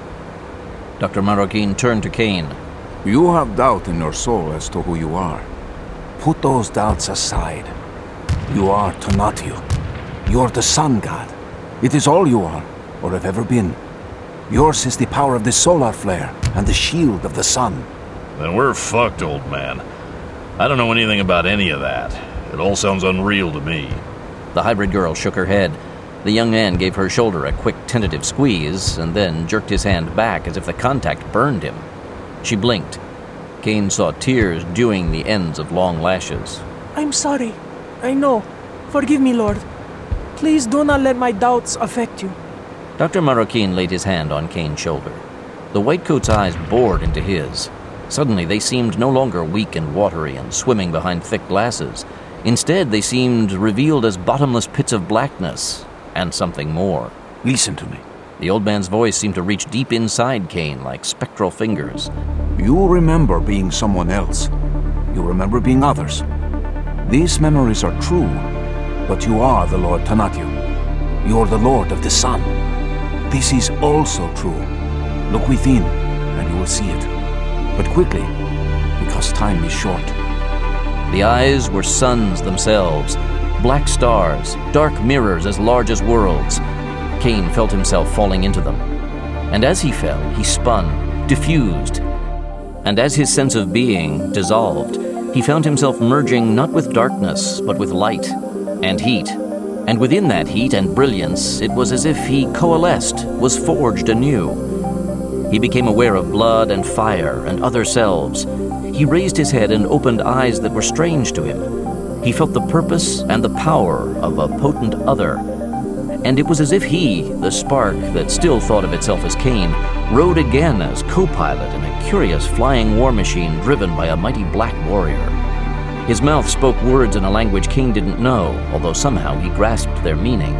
Doctor Marroquin turned to Kane. You have doubt in your soul as to who you are. Put those doubts aside. You are Tonatiuh. You are the sun god. It is all you are, or have ever been. Yours is the power of the solar flare and the shield of the sun. Then we're fucked, old man. I don't know anything about any of that. It all sounds unreal to me. The hybrid girl shook her head. The young man gave her shoulder a quick, tentative squeeze, and then jerked his hand back as if the contact burned him. She blinked. Kane saw tears dewing the ends of long lashes. I'm sorry. I know. Forgive me, Lord. Please do not let my doubts affect you. Doctor Marroquin laid his hand on Kane's shoulder. The white coat's eyes bored into his. Suddenly they seemed no longer weak and watery and swimming behind thick glasses. Instead, they seemed revealed as bottomless pits of blackness, and something more. Listen to me. The old man's voice seemed to reach deep inside Kane like spectral fingers. You remember being someone else. You remember being others. These memories are true, but you are the Lord Tonatiuh. You are the Lord of the Sun. This is also true. Look within, and you will see it. But quickly, because time is short. The eyes were suns themselves, black stars, dark mirrors as large as worlds. Kane felt himself falling into them. And as he fell, he spun, diffused. And as his sense of being dissolved, he found himself merging not with darkness, but with light and heat. And within that heat and brilliance, it was as if he coalesced, was forged anew. He became aware of blood and fire and other selves. He raised his head and opened eyes that were strange to him. He felt the purpose and the power of a potent other. And it was as if he, the spark that still thought of itself as Kane, rode again as co-pilot in a curious flying war machine driven by a mighty black warrior. His mouth spoke words in a language Kane didn't know, although somehow he grasped their meaning.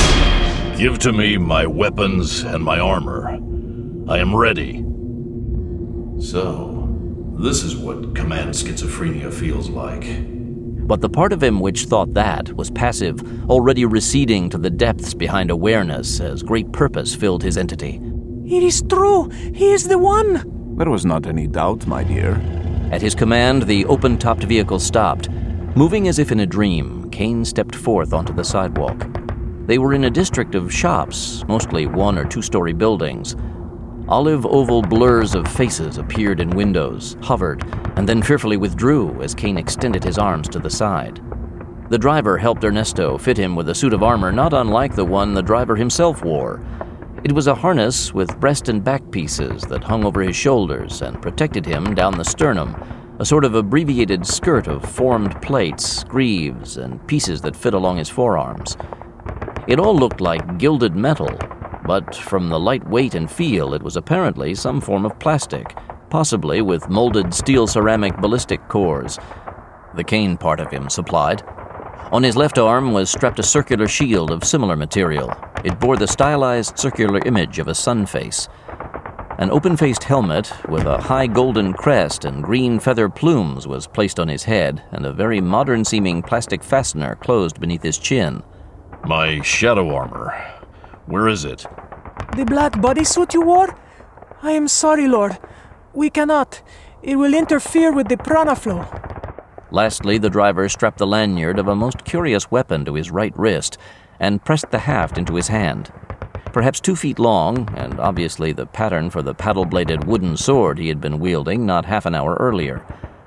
Give to me my weapons and my armor. I am ready. So, this is what command schizophrenia feels like. But the part of him which thought that was passive, already receding to the depths behind awareness as great purpose filled his entity. It is true. He is the one. There was not any doubt, my dear. At his command, the open-topped vehicle stopped. Moving as if in a dream, Kane stepped forth onto the sidewalk. They were in a district of shops, mostly one- or two-story buildings. Olive-oval blurs of faces appeared in windows, hovered, and then fearfully withdrew as Kane extended his arms to the side. The driver helped Ernesto fit him with a suit of armor not unlike the one the driver himself wore. It was a harness with breast and back pieces that hung over his shoulders and protected him down the sternum, a sort of abbreviated skirt of formed plates, greaves, and pieces that fit along his forearms. It all looked like gilded metal, but from the light weight and feel, it was apparently some form of plastic, possibly with molded steel-ceramic ballistic cores. The Kane part of him supplied. On his left arm was strapped a circular shield of similar material. It bore the stylized circular image of a sun face. An open-faced helmet with a high golden crest and green feather plumes was placed on his head, and a very modern-seeming plastic fastener closed beneath his chin. My shadow armor. Where is it? The black bodysuit you wore? I am sorry, Lord. We cannot. It will interfere with the prana flow. Lastly, the driver strapped the lanyard of a most curious weapon to his right wrist and pressed the haft into his hand. Perhaps two feet long, and obviously the pattern for the paddle-bladed wooden sword he had been wielding not half an hour earlier.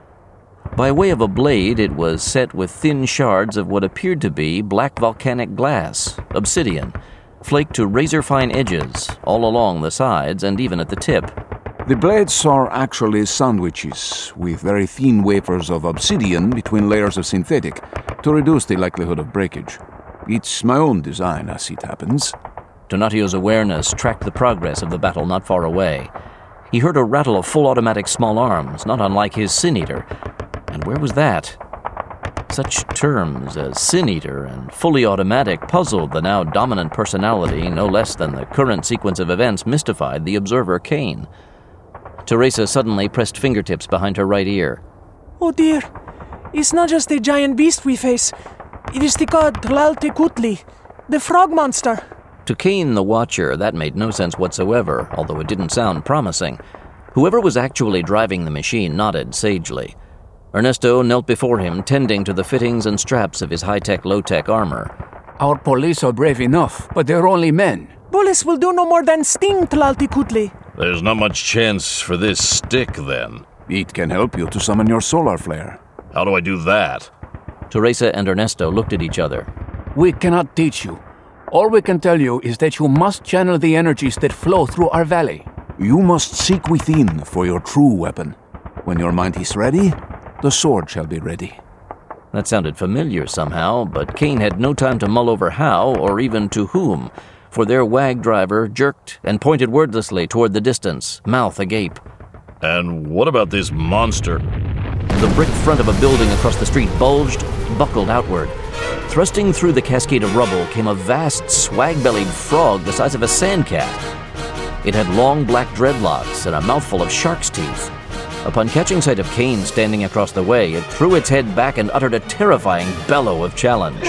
By way of a blade, it was set with thin shards of what appeared to be black volcanic glass, obsidian, flaked to razor-fine edges all along the sides and even at the tip. The blades are actually sandwiches with very thin wafers of obsidian between layers of synthetic to reduce the likelihood of breakage. It's my own design, as it happens. Donatio's awareness tracked the progress of the battle not far away. He heard a rattle of full-automatic small arms, not unlike his Sin-Eater. And where was that? Such terms as Sin-Eater and fully automatic puzzled the now dominant personality no less than the current sequence of events mystified the observer Kane. Teresa suddenly pressed fingertips behind her right ear. Oh dear, it's not just a giant beast we face. It is the god Tlaltecutli, the frog monster. To Kane the Watcher, that made no sense whatsoever, although it didn't sound promising. Whoever was actually driving the machine nodded sagely. Ernesto knelt before him, tending to the fittings and straps of his high-tech, low-tech armor. Our police are brave enough, but they're only men. Bullets will do no more than sting Tlaltecutli. There's not much chance for this stick, then. It can help you to summon your solar flare. How do I do that? Teresa and Ernesto looked at each other. We cannot teach you. All we can tell you is that you must channel the energies that flow through our valley. You must seek within for your true weapon. When your mind is ready, the sword shall be ready. That sounded familiar somehow, but Kane had no time to mull over how or even to whom, for their wag driver jerked and pointed wordlessly toward the distance, mouth agape. And what about this monster? The brick front of a building across the street bulged, buckled outward. Thrusting through the cascade of rubble came a vast, swag-bellied frog the size of a sandcat. It had long black dreadlocks and a mouthful of shark's teeth. Upon catching sight of Kane standing across the way, it threw its head back and uttered a terrifying bellow of challenge.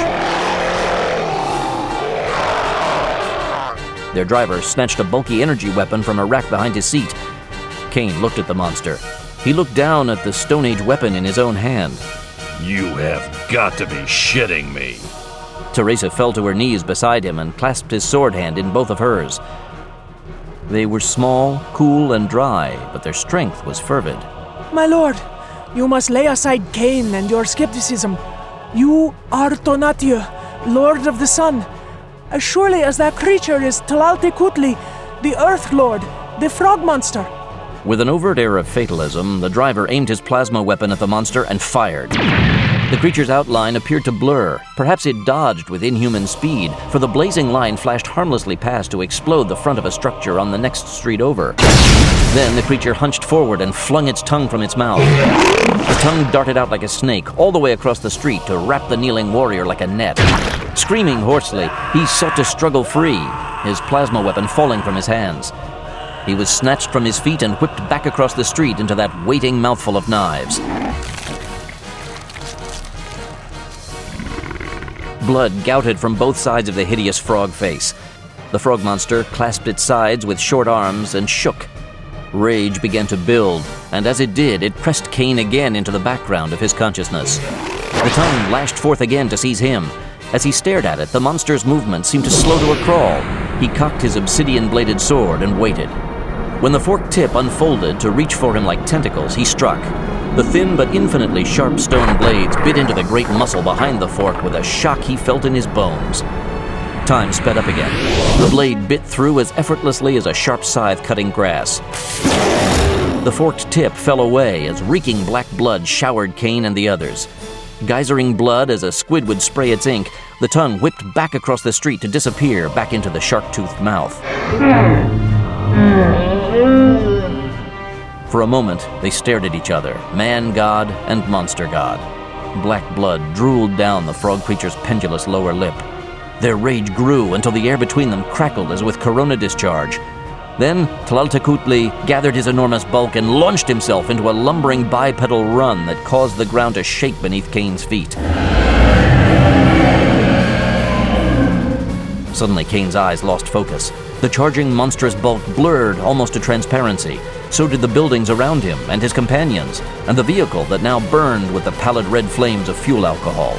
Their driver snatched a bulky energy weapon from a rack behind his seat. Kane looked at the monster. He looked down at the Stone Age weapon in his own hand. You have got to be shitting me. Teresa fell to her knees beside him and clasped his sword hand in both of hers. They were small, cool, and dry, but their strength was fervid. My lord, you must lay aside Kane and your skepticism. You are Donatio, Lord of the Sun, as surely as that creature is Tlaltecutli, the Earth Lord, the frog monster. With an overt air of fatalism, the driver aimed his plasma weapon at the monster and fired. The creature's outline appeared to blur. Perhaps it dodged with inhuman speed, for the blazing line flashed harmlessly past to explode the front of a structure on the next street over. Then the creature hunched forward and flung its tongue from its mouth. The tongue darted out like a snake, all the way across the street to wrap the kneeling warrior like a net. Screaming hoarsely, he sought to struggle free, his plasma weapon falling from his hands. He was snatched from his feet and whipped back across the street into that waiting mouthful of knives. Blood gouted from both sides of the hideous frog face. The frog monster clasped its sides with short arms and shook. Rage began to build, and as it did, it pressed Cain again into the background of his consciousness. The tongue lashed forth again to seize him. As he stared at it, the monster's movement seemed to slow to a crawl. He cocked his obsidian-bladed sword and waited. When the forked tip unfolded to reach for him like tentacles, he struck. The thin but infinitely sharp stone blades bit into the great muscle behind the fork with a shock he felt in his bones. Time sped up again. The blade bit through as effortlessly as a sharp scythe cutting grass. The forked tip fell away as reeking black blood showered Cain and the others. Geysering blood as a squid would spray its ink, the tongue whipped back across the street to disappear back into the shark-toothed mouth. For a moment, they stared at each other, man-god and monster-god. Black blood drooled down the frog creature's pendulous lower lip. Their rage grew until the air between them crackled as with corona discharge. Then Tlaltekutli gathered his enormous bulk and launched himself into a lumbering bipedal run that caused the ground to shake beneath Cain's feet. Suddenly, Cain's eyes lost focus. The charging monstrous bulk blurred almost to transparency. So did the buildings around him and his companions, and the vehicle that now burned with the pallid red flames of fuel alcohol.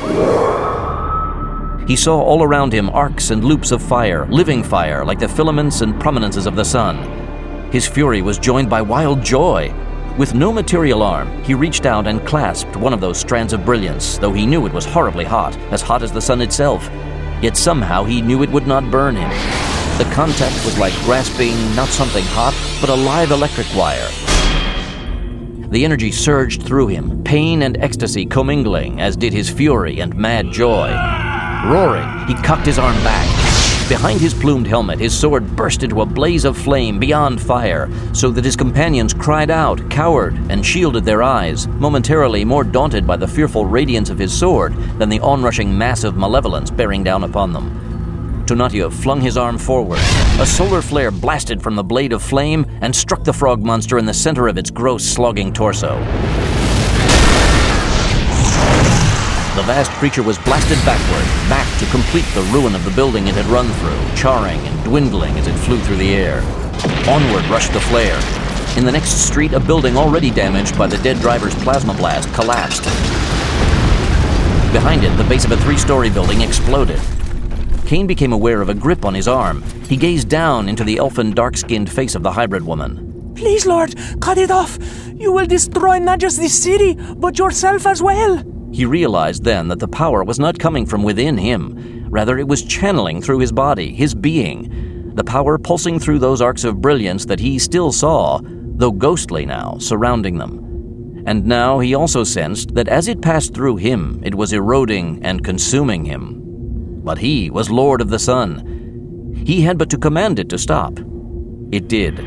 He saw all around him arcs and loops of fire, living fire like the filaments and prominences of the sun. His fury was joined by wild joy. With no material arm, he reached out and clasped one of those strands of brilliance, though he knew it was horribly hot, as hot as the sun itself. Yet somehow he knew it would not burn him. The contact was like grasping not something hot, but a live electric wire. The energy surged through him, pain and ecstasy commingling, as did his fury and mad joy. Roaring, he cocked his arm back. Behind his plumed helmet, his sword burst into a blaze of flame beyond fire, so that his companions cried out, cowered, and shielded their eyes, momentarily more daunted by the fearful radiance of his sword than the onrushing mass of malevolence bearing down upon them. Tonatiuh flung his arm forward. A solar flare blasted from the blade of flame and struck the frog monster in the center of its gross, slogging torso. The vast creature was blasted backward, back to complete the ruin of the building it had run through, charring and dwindling as it flew through the air. Onward rushed the flare. In the next street, a building already damaged by the dead driver's plasma blast collapsed. Behind it, the base of a three-story building exploded. Cain became aware of a grip on his arm. He gazed down into the elfin, dark-skinned face of the hybrid woman. Please, Lord, cut it off. You will destroy not just this city, but yourself as well. He realized then that the power was not coming from within him. Rather, it was channeling through his body, his being. The power pulsing through those arcs of brilliance that he still saw, though ghostly now, surrounding them. And now he also sensed that as it passed through him, it was eroding and consuming him. But he was Lord of the Sun. He had but to command it to stop. It did.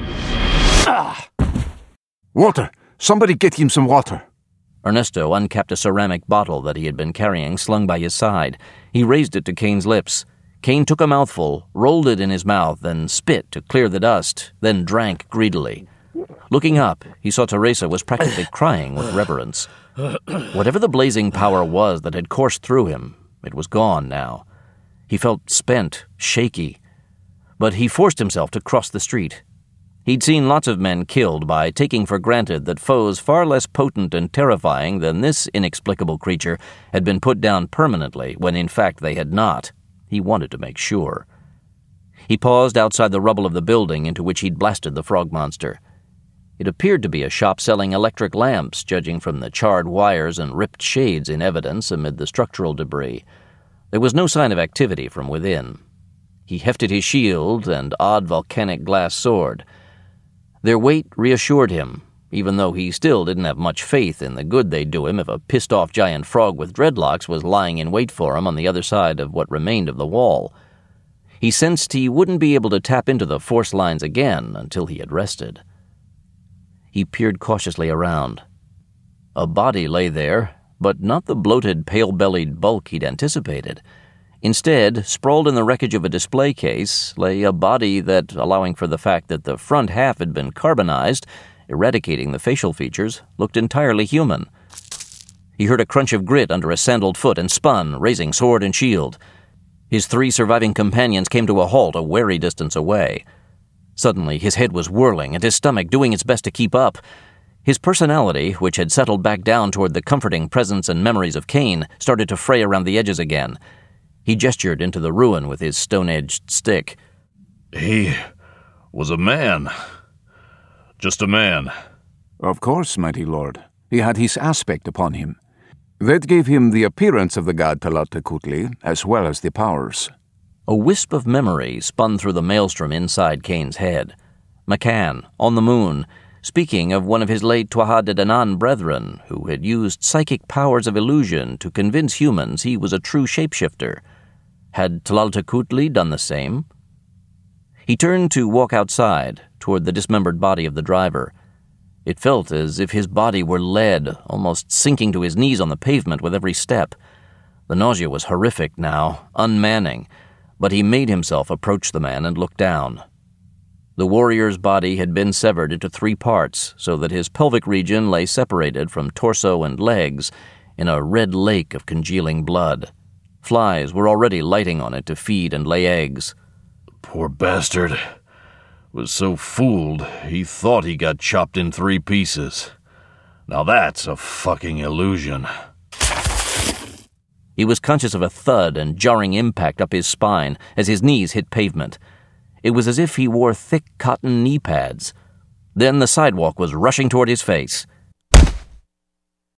Ah! Water! Somebody get him some water. Ernesto uncapped a ceramic bottle that he had been carrying slung by his side. He raised it to Cain's lips. Cain took a mouthful, rolled it in his mouth, then spit to clear the dust, then drank greedily. Looking up, he saw Teresa was practically crying with reverence. Whatever the blazing power was that had coursed through him, it was gone now. He felt spent, shaky. But he forced himself to cross the street. He'd seen lots of men killed by taking for granted that foes far less potent and terrifying than this inexplicable creature had been put down permanently, when in fact they had not. He wanted to make sure. He paused outside the rubble of the building into which he'd blasted the frog monster. It appeared to be a shop selling electric lamps, judging from the charred wires and ripped shades in evidence amid the structural debris. There was no sign of activity from within. He hefted his shield and odd volcanic glass sword. Their weight reassured him, even though he still didn't have much faith in the good they'd do him if a pissed-off giant frog with dreadlocks was lying in wait for him on the other side of what remained of the wall. He sensed he wouldn't be able to tap into the force lines again until he had rested. He peered cautiously around. A body lay there, but not the bloated, pale-bellied bulk he'd anticipated. Instead, sprawled in the wreckage of a display case, lay a body that, allowing for the fact that the front half had been carbonized, eradicating the facial features, looked entirely human. He heard a crunch of grit under a sandaled foot and spun, raising sword and shield. His three surviving companions came to a halt a wary distance away. Suddenly, his head was whirling and his stomach doing its best to keep up. His personality, which had settled back down toward the comforting presence and memories of Cain, started to fray around the edges again. He gestured into the ruin with his stone-edged stick. He was a man. Just a man. Of course, mighty lord. He had his aspect upon him. That gave him the appearance of the god Tlahtecutli, as well as the powers. A wisp of memory spun through the maelstrom inside Cain's head. McCann, on the moon, speaking of one of his late Tuatha Dé Danann brethren who had used psychic powers of illusion to convince humans he was a true shapeshifter. Had Tlahtecutli done the same? He turned to walk outside, toward the dismembered body of the driver. It felt as if his body were lead, almost sinking to his knees on the pavement with every step. The nausea was horrific now, unmanning, but he made himself approach the man and look down. The warrior's body had been severed into three parts so that his pelvic region lay separated from torso and legs in a red lake of congealing blood. Flies were already lighting on it to feed and lay eggs. Poor bastard was so fooled he thought he got chopped in three pieces. Now that's a fucking illusion. He was conscious of a thud and jarring impact up his spine as his knees hit pavement. It was as if he wore thick cotton knee pads. Then the sidewalk was rushing toward his face.